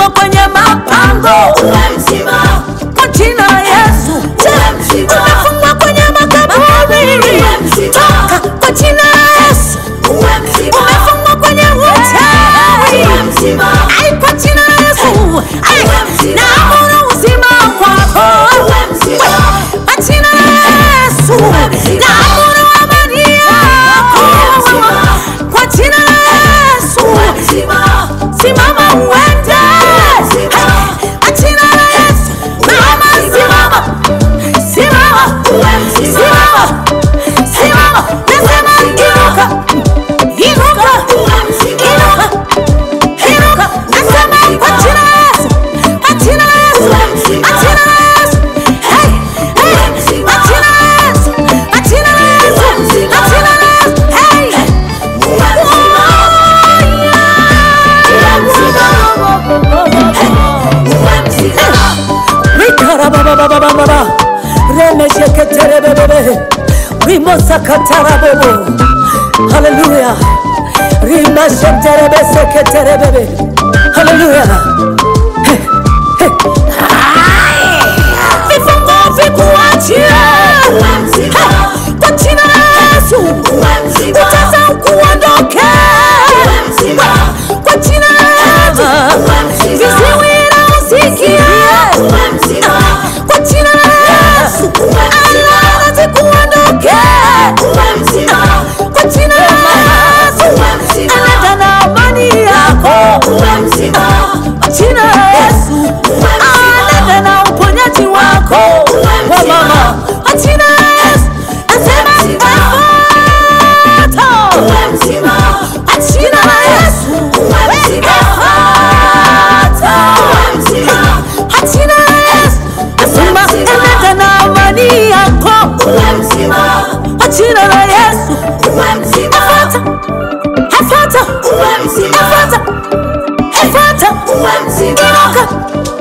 umefungwa kwenye mapango, uwe mzima. kwa jina la Yesu. Uwe mzima. Umefungwa kwenye makaburi, Uwe mzima. toka kwa jina la Yesu. Uwe mzima. Umefungwa kwenye uchawi, Uwe mzima. ai kwa jina la Yesu. Ai, Uwe mzima. naamuru uzima kwako, Uwe mzima. kwa jina la Yesu. Uwe mzima. Naamuru amani yako, Uwe mzima. kwa jina la Yesu. Uwe mzima. Simama uende, mzima. kwa jina la Yesu. Mama simama, simama, Uwe mzima. simama, simama. Nasema inuka, inuka, Uwe mzima. inuka, inuka. Nasema kwa jina la Yesu, kwa jina la Yesu, Uwe mzima. kwa jina la Yesu. Hey, hey, Uwe mzima. kwa jina la Yesu, kwa jina la Yesu, Uwe mzima. kwa jina la Yesu. Hey, Uwe mzima. Uwe mzima. Rikara baba baba baba, remeshe ketere bebe, rimosa katara bobo, hallelujah, rimashe tere bese ketere bebe, hallelujah. Vifungo vikuachie, Uwe mzima. kwa jina la Yesu. Uwe mzima. Utasa ukuondoke, Uwe mzima. kwa jina la Yesu. Uwe mzima. Viziwi na usikie, Uwe mzima. kwa jina la Yesu. Uwe mzima. Alama zikuondoke, Uwe mzima. kwa jina la Yesu. Uwe mzima. Anenda na amani yako, Uwe mzima. kwa jina la Yesu. Uwe mzima. Anenda na uponyaji wako, Uwe wa mzima. mama, kwa jina la Yesu. Nasema Uwe mzima. efuata, Uwe mzima. kwa jina la Yesu. Uwe mzima. Efuata, Uwe mzima. kwa jina la Yesu. Nasema mzima. enenda na amani yako, Uwe mzima. kwa jina la Yesu. Uwe mzima. Efuata, efuata, Uwe mzima. efuata, efuata. Uwe mzima. Inuka,